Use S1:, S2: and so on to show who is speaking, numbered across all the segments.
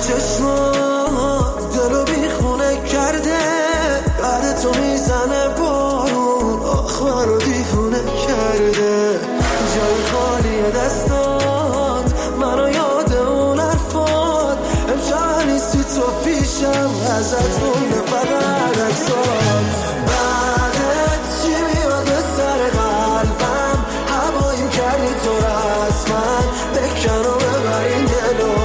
S1: چشمات دلو بیخونه کرده، بعد تو میزنه بارون، آخ منو دیوونه کرده. جای خالی دستات منو یاد اون حرفات، امشب نیستی تو پیشم، ازت مونده فقط عکسات. بعدت چی میاد به سر قلبم، هواییم کردی تو رسما، بکن و ببر این دلو.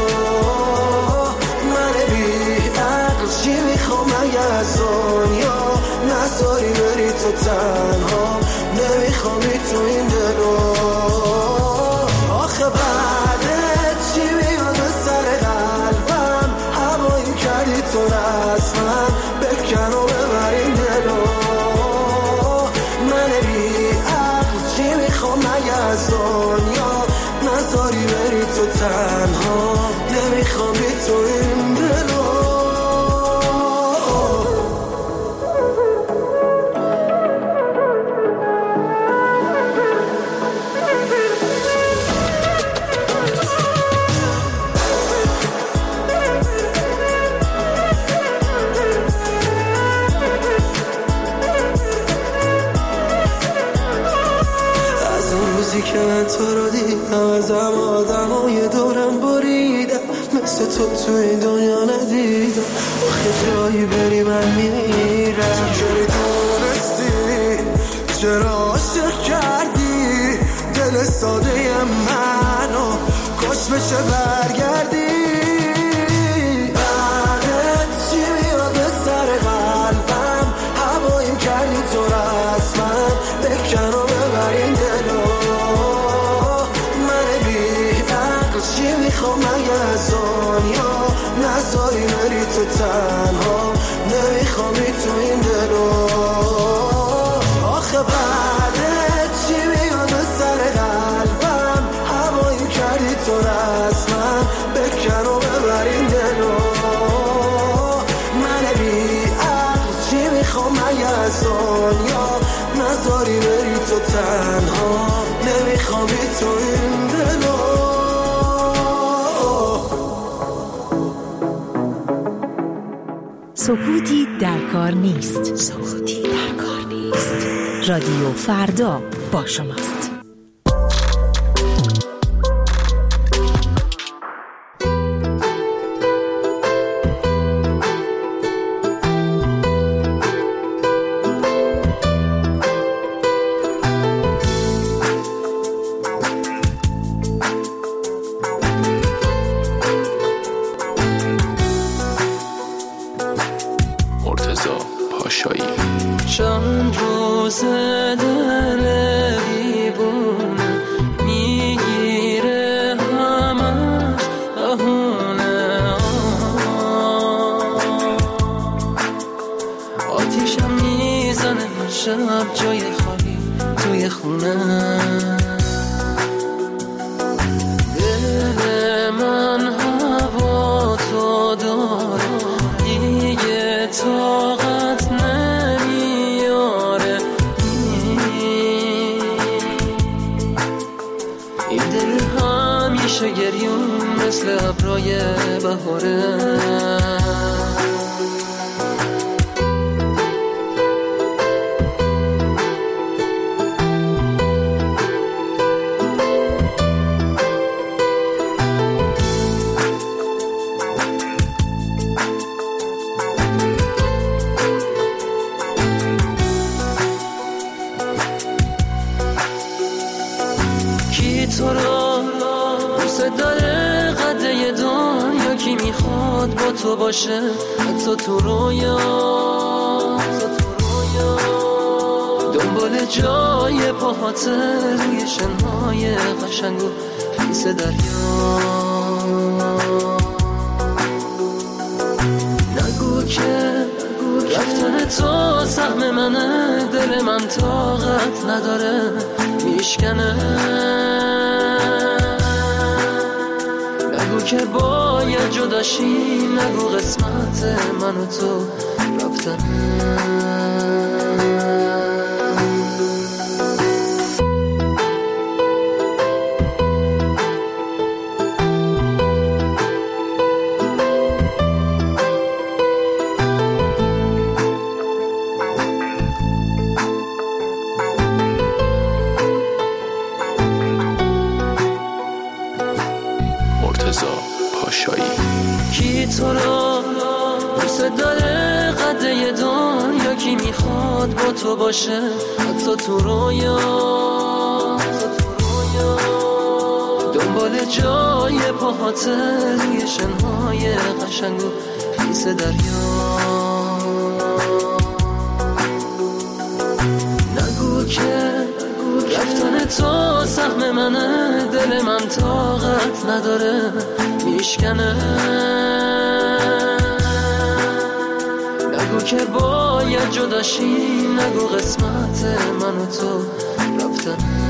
S1: من بی عقل چی میخوام مگه از دنیا، نذاری بری تو تنها، نمیخوام تو این دلو. آخه بعدت چی میاد به سر قلبم، هواییم کردی تو رسما، بکن و ببر این دلو. من بی عقل چی میخوام مگه از دنیا، نذاری بری تو تنها، نمیخوام تو این دلو. که من تو رو دیدم، ازم آدمای دورم بریدم، مثل تو این دنیا ندیدم. آخه جایی بری من میمیرم. چرا دونستی، چرا عاشق کردی دل ساده منو، کاش بشه برگردی. بعدت چی میاد به سر قلبم، هواییم کردی تو رسما، بکن و ببر این دلو. چی میخوام مگه از دنیا، نذاری بری تو تنها، نمیخوام تو این دلو. آخه بعدت چی میاد به سر قلبم، هواییم کردی تو رسما، بکن و ببر این دلو. من بی عقل چی میخوام مگه از دنیا، نذاری بری تو تنها، نمیخوام تو این دلو.
S2: سکوتی در کار نیست. سکوتی در کار نیست. رادیو فردا با شماست.
S3: چند روز دل دیوونه میگیره همش بهونه، آتیشم میزنه شب جای خالی توی خونه. دل من هوا تو داره دیگه، طاقت نمیاره. این دل همیشه گریون مثل ابرای بهاره. تو رو دوست داره قده دنیا، کی میخواد با تو باشه حتی تو رویا. دنبال جای پاهات روی شنهای قشنگ و خیس دریا. نگو که رفتن تو سهم منه، دل من طاقت نداره میشکنه. نگو که باید جداشی، نگو قسمت من و تو رفتنه.
S4: رضا پاشایی.
S3: کی تو را دوست داره قده دنیا، کی میخواد با تو باشه حتی تو رویا، دنبال جای پاهات روی شنهای قشنگ و خیس دریا. نگو که رفتن تو سهم منه، دل من طاقت نداره میشکنه. نگو که باید جداشی، نگو قسمت من و تو رفتنه.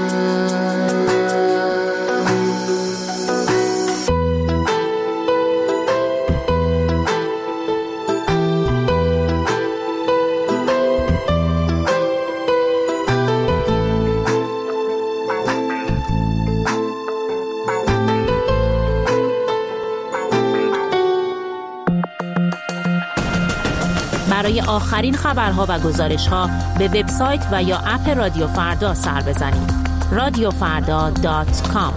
S2: برای آخرین خبرها و گزارش‌ها به وبسایت و یا اپ رادیو فردا سر بزنید. radiofarda.com.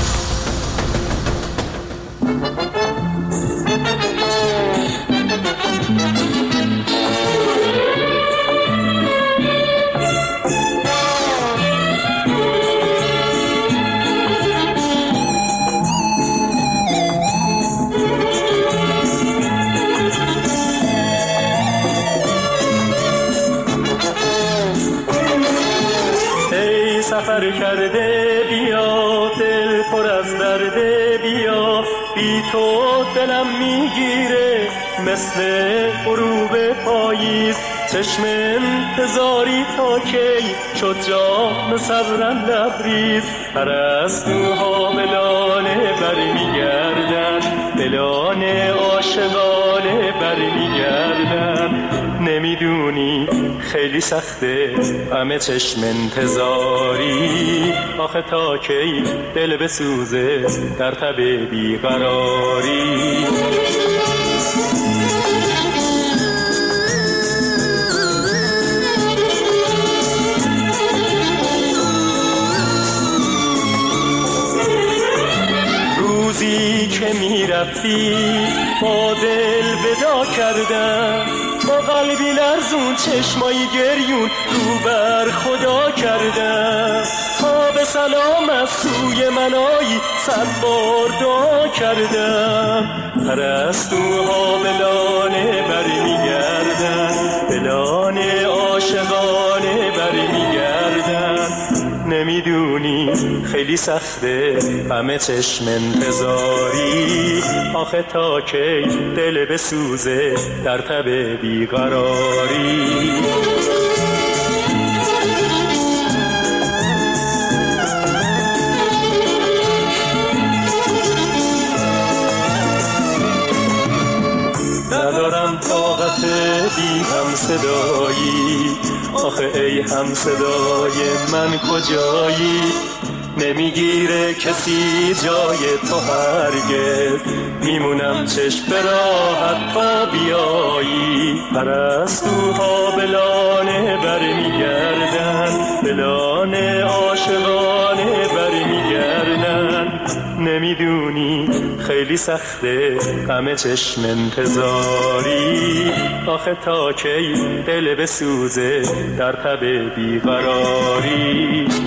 S5: سفر کرده بیا، دل پر از درده بیا، بی تو دلم میگیره مثل غروب پاییز. چشم انتظاری تا کی شد جام صبرم لبریز. پرستوها ملانه برمیگردن، ملانه عاشقانه برمیگردن. نمیدونی خیلی سخته همه چشم انتظاری، آخه تا کی دل بسوزه در تب بیقراری. روزی که میرفتی با دل ودا کردم، با قلبی لرزون چشمایی گریون رو بر خدا کردم. تا به سلام از سوی منایی 100 بار دعا کردم. پرستوها بلانه برمیگردن، بلانه عاشقانه برمیگردن. نمیدونی خیلی سخته همه چشم انتظاری، آخه تا کی دل بسوزه در تب بیقراری. ندارم طاقت بی هم صدایی، آخه ای هم صدای من کجایی؟ نمیگیره کسی جای تو هرگز، میمونم چشم به راحت تا بیایی. پرستوها بلانه برمیگردن، بلانه عاشقانه برمیگردن. نمیدونی خیلی سخته همه چشم انتظاری، آخه تا کی دل بسوزه در تب بیقراری.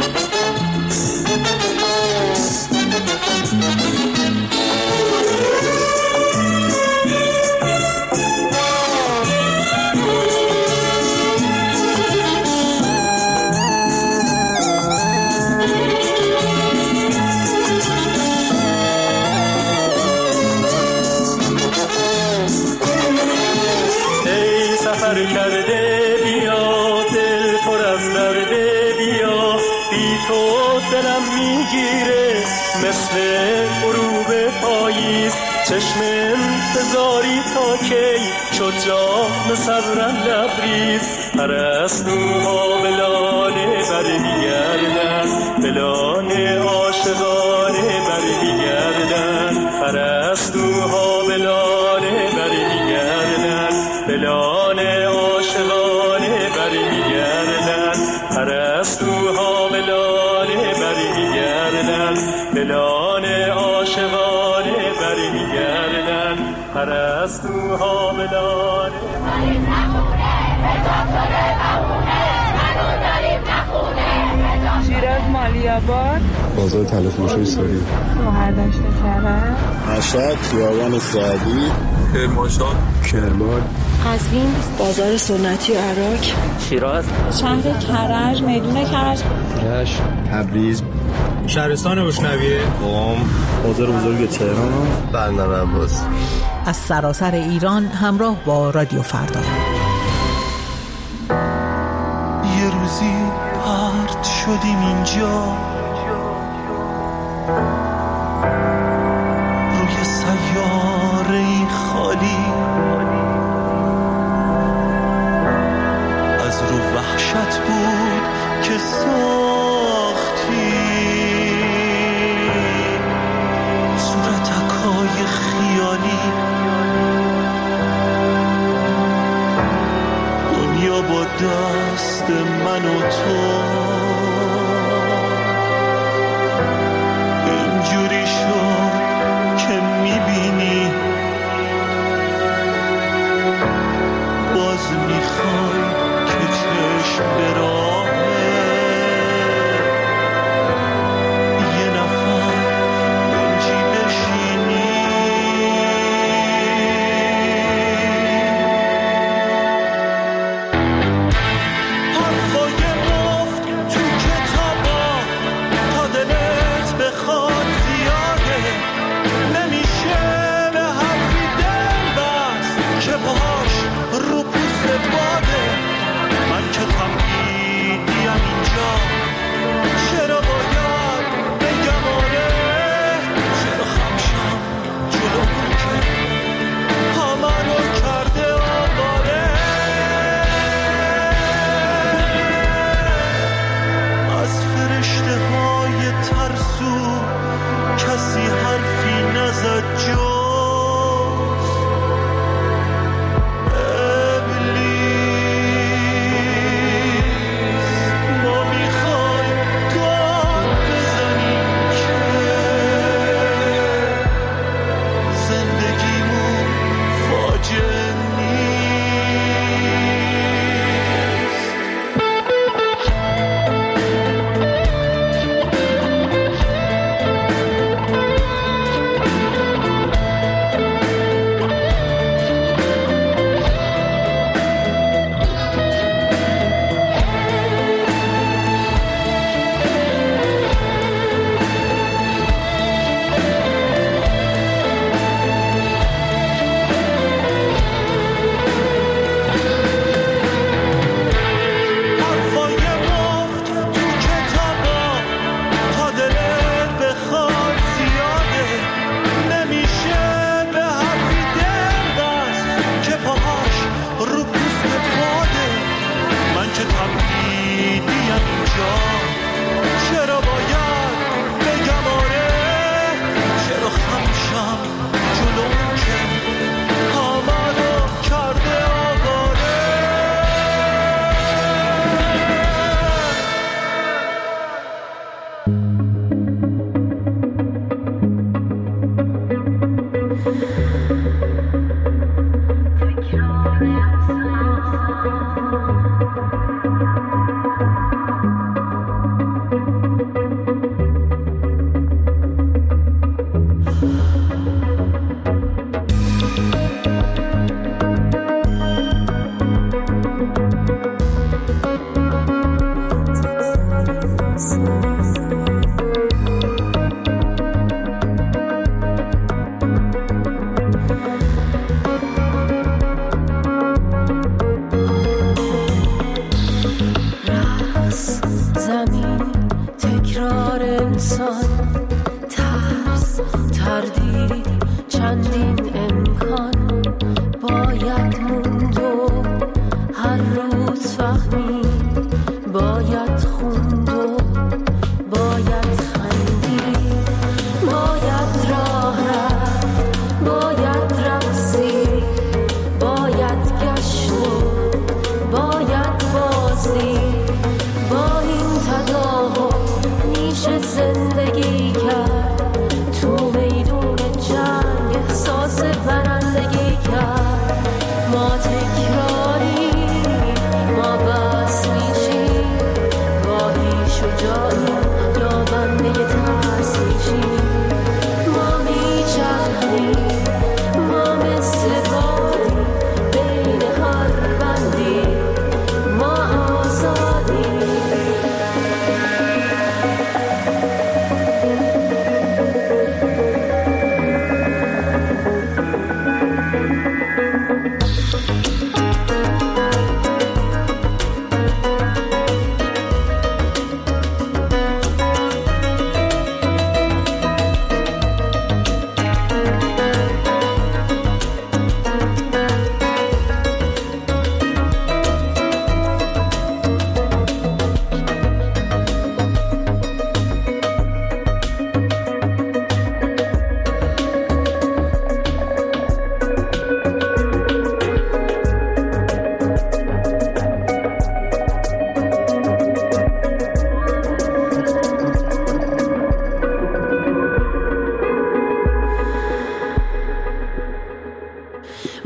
S5: سفر کرده بیا، دل پر از درده بیا، بی تو دلم میگیره مثل غروب پاییز. چشم انتظاری تا کی شد جام صبرم لبریز. پرستوها بلانه برمیگردن، بلانه عاشقانه برمیگردن. پرستوها بلانه برمیگردن، بلانه عاشقانه برمیگردن. پرستوها بلانه برمیگردن، بلانه عاشقانه پرستوها بداره داریم نخونه حجاب شده بمونه منو داریم نخونه
S4: شیراز مالیاباد
S6: بازار تلفروشی سوری
S4: مهردشت کرد
S6: مشهد خیابان سعدی کرمانشاه
S7: کرمان
S2: قزوین بازار سنتی عراق
S3: شیراز
S4: شهر کرج میدون کرج
S6: رشت تبریز
S7: شهرستان بشنویه
S6: قم بازار بزرگ تهران بندر عباس
S8: از سراسر ایران همراه با رادیو فردا.
S1: یه روزی پرت شدیم اینجا روی سیاره‌ای خالی از رو وحشت بود که ساختی صورتکای خیالی دنیا با دست من و تو اینجوری شد که میبینی باز میخوای که چشم براهه یه نفر منجی بشینی حرفای مفت تو کتابا تا دلت بخواد زیاده نمیشه به حرفی دل بست که باش رو پوست باده من که تمهیدیم اینجا چرا باید بگم آره چرا خمشم جلو که همه رو کرده آواره از فرشته های ترسو کسی حرفی نزد جز ما میخوایم داد بزنیم که زندگیمون فاجعه نیست حرفای مفت تو کتابا تا دلت بخواد زیاده نمیشه به حرفی دل بست که پاهاش رو پوست باده من که تمهیدیم اینجا چرا باید بگم آره چرا خمشم جلو که همه رو کرده آواره
S3: رقص زمین تکرار انسان ترس تردید چندین امکان باید موند و هر روز فهمید باید خوند و باید خندید باید راه رفت باید رقصید باید گشت و باید بازی با این تداهم میشه زندگی کرد تو میدون جنگ احساس برندگی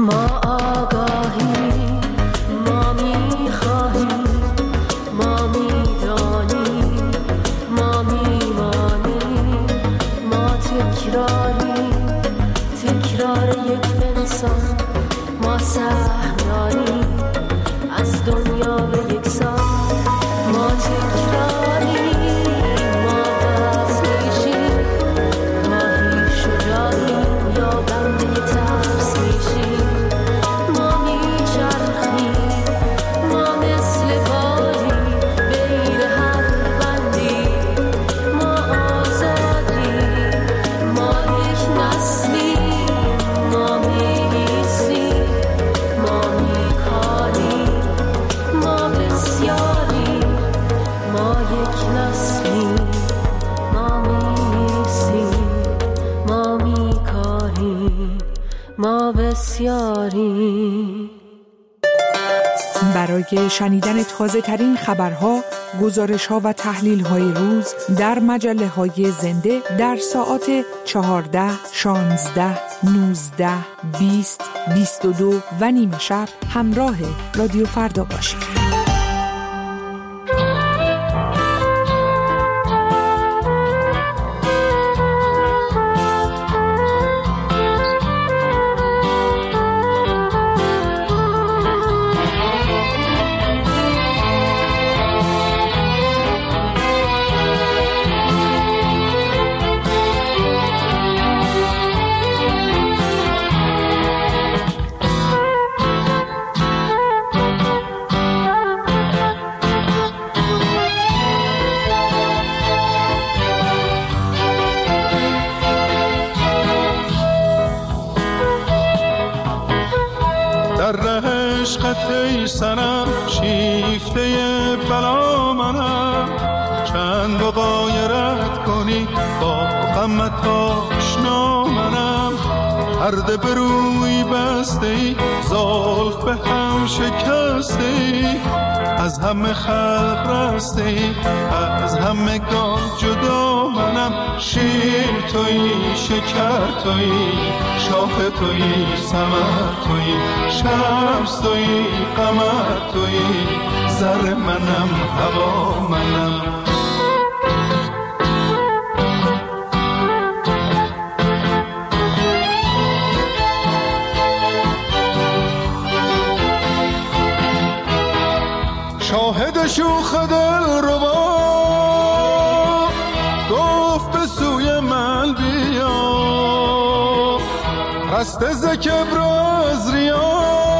S3: ما آگاهیم، ما میخواهیم، ما میدانیم، ما میمانیم، ما تکراریم، تکرار یک انسان، ما سهم داریم از دنیا به یکسان. ما تکراریم، ما وزنشیم، گاهی شجاعیم یا بنده ترس میشیم. ما میچرخیم، ما مثل بادیم بین هر بندی. ما آزادیم، ما یک نسلیم، ما می‌ایستیم، ما میکاریم، ما بسیاریم، ما یک نسلیم، ما می‌ایستیم، ما میکاریم، ما بسیاریم.
S8: برای شنیدن تازه ترین خبرها، گزارش ها و تحلیل های روز در مجله های زنده در ساعات 14، 16، 19، 20، 22 و نیم شب همراه رادیو فردا باشید.
S9: ای سنم شیفته بلا منم، چند غایرت کنی با غمت آشنا منم. پرده به روی بسته ای، زلف به هم شکسته ای، از همه خلق رسته ای، از همه گان جدا منم. شیر تویی، شکر تویی، شاخ تویی، ثمر تویی، شمس تویی، قمر تویی، زر منم، هوا منم. شاهد شوخ دل ربا گفت به سوی من بیا، رسته ز کبر از ریا،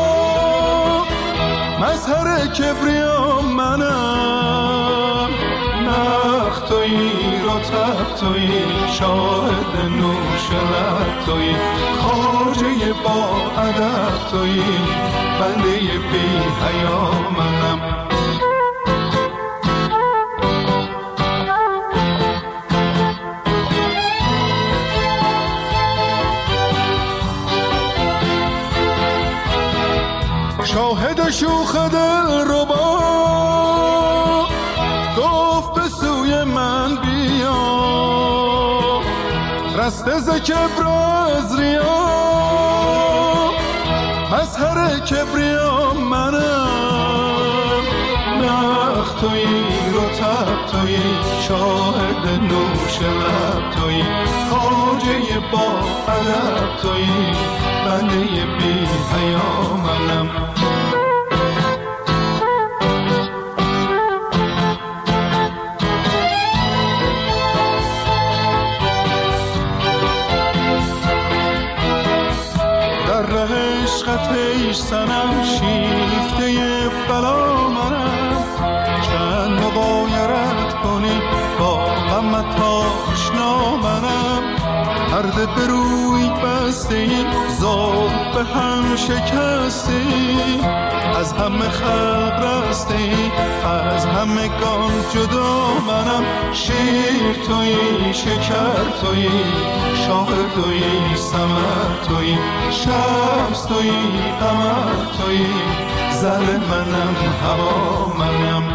S9: مظهر کبریا منم. نخ تویی، رطب تویی، شاهد نوش لب تویی، خواجه با ادب تویی، بنده بی حیا منم. شاهد شوخ دل ربا گفت به سوی من بیا، رسته ز کبر از ریا، مظهر کبریا منم. نخ تویی، رطب تویی، شاهد نوش لب تویی، خواجه با ادب تویی، بنده بی حیا منم. عشقت سنم شیفته بلا منم، چند مغایرت کنی با غمت آشنا منم. پرده به روی بسته ای، زلف به هم شکسته ای، از همه خلق رسته ای، از همه گان جدا منم. شیر تویی، شکر تویی، شاخ تویی، ثمر تویی، شمس تویی، قمر تویی، زر منم، هوا منم.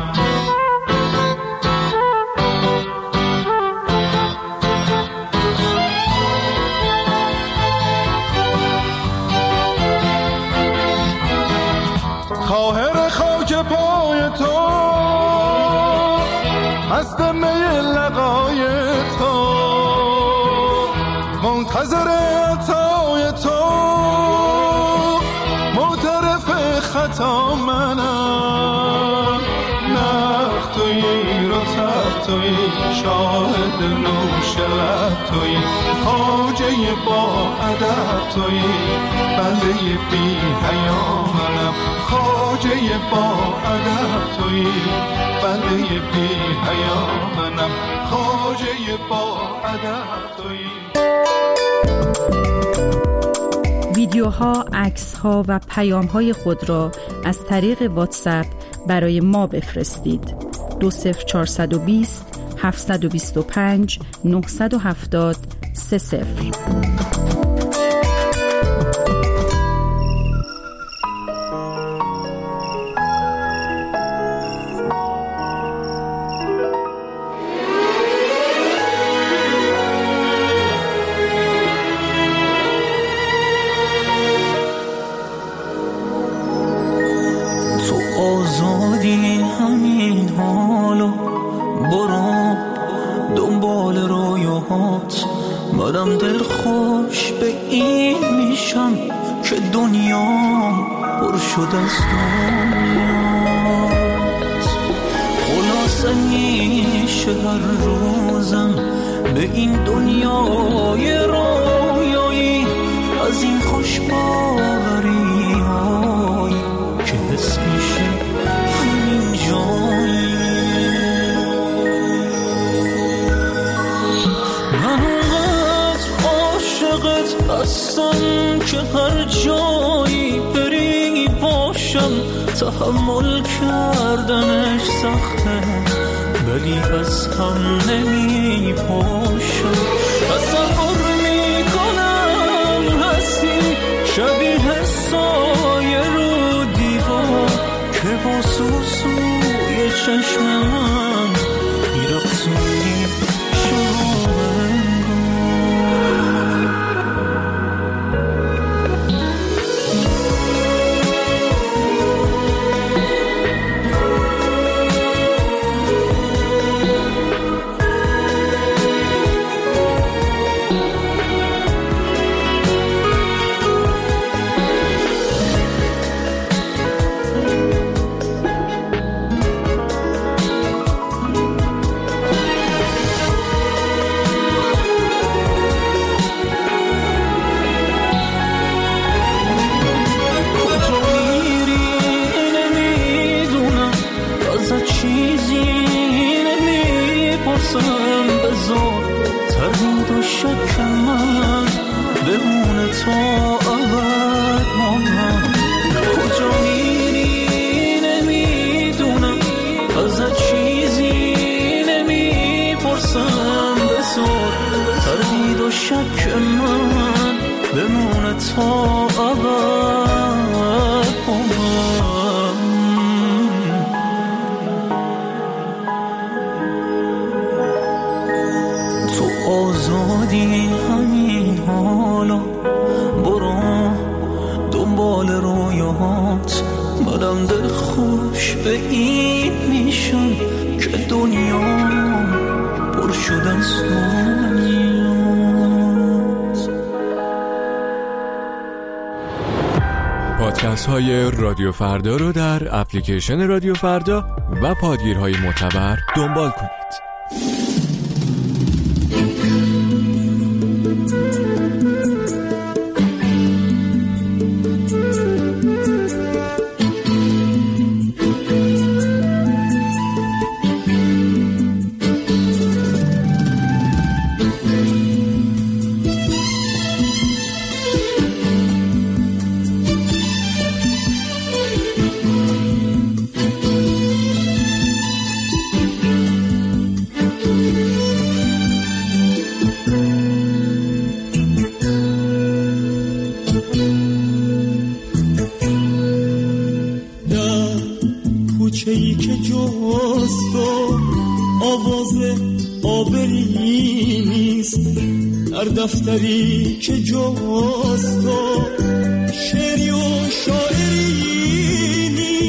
S9: طاهر خاک پای تو، مست می لقای تو، منتظر عطای تو، معترف خطا منم. نخ تویی، رتب تویی، شاهد نوش لب تویی، خواجه با ادب تویی، بنده بی حیا منم. خواجه با ادب تویی، بنده بی حیا منم. خواجه با ادب تویی.
S2: ویدیوها، عکس‌ها و پیام‌های خود را از طریق واتساپ برای ما بفرستید. 20420 725 970 30.
S3: آزادی همین حالا، برو دنبال رویاهات. منم دل خوش به این میشم که دنیا پر شد از دنیات. خلاصه میشه هر روزم به این دنیای رویایی، از این خوش باوری های که حس میشه همین جایی. من اونقدر عاشقت هستم که هر جایی بری باشم. تحمل کردنش سخته ولی از هم نمی پاشم. تصور میکنم هستی شبیه سایه رو دیوار که با سوسوی چشم من میرقصونی
S10: پادکست های رادیو فردا رو در اپلیکیشن رادیو فردا و پادگیرهای معتبر دنبال کنید.
S1: کوچه‌ای که جست و آواز آبری نیست، در دفتری که جست و شعری و شاعری نیست.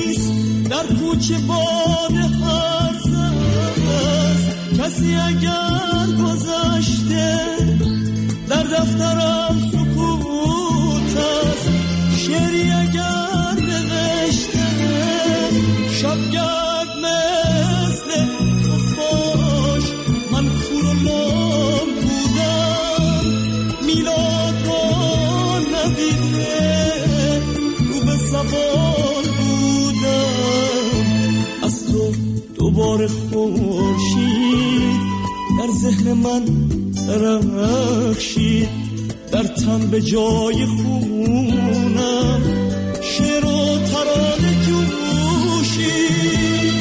S1: که باد هرز است. کسی اگر گذشته در دفترم سکوت است. شعری اگر نوشته شبگرد مثل خفاش. من کور و لام بودم میلاد را ندیده رو به زبان بودم. از تو دوباره خورشید در ذهن من درخشید. در تن به جای خونم شعر و ترانه جوشید.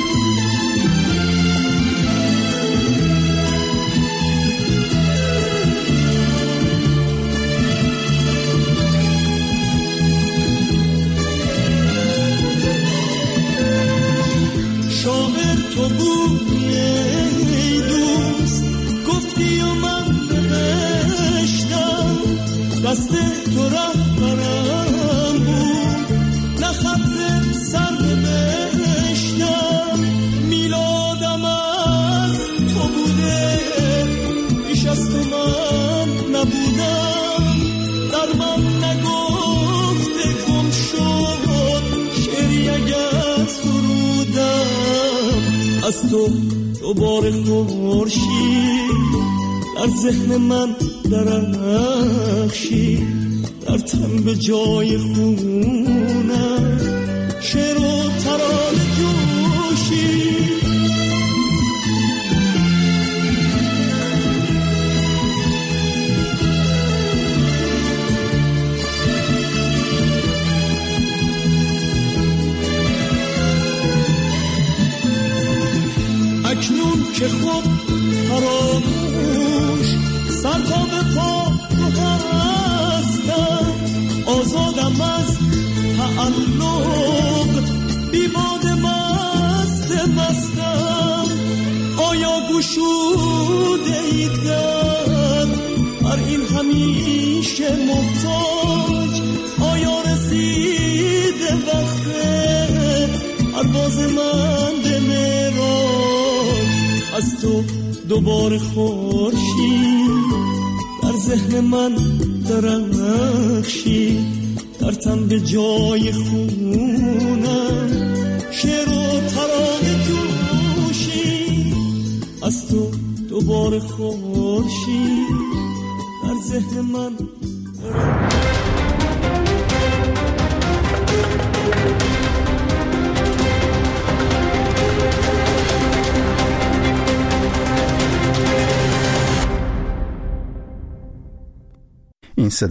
S1: شاعر تو بودی ای دوست، گفتی و من نوشتم. دست تو رهبرم بود، نه خط سر نوشتم. میلادم از تو بوده، بیش از تو من نبودم. در من نگفته گم شد شعری اگر سرودم. از تو دوباره خورشید در ذهن من درخشید. در تن به جای خونم شعر و ترانه جوشید. اکنون که خود فراموش سر تا به پا تو هستم. آزادم از تعلق بی باد مستم. آیا گشوده ای در بر این همیشه محتاج؟ آیا رسیده وقت پرواز من به معراج؟ از تو دوباره خورشید در ذهن من درخشید. در تن به جای خونم شعر و ترانه جوشید. از تو دوباره خورشید در ذهن من
S11: این صدا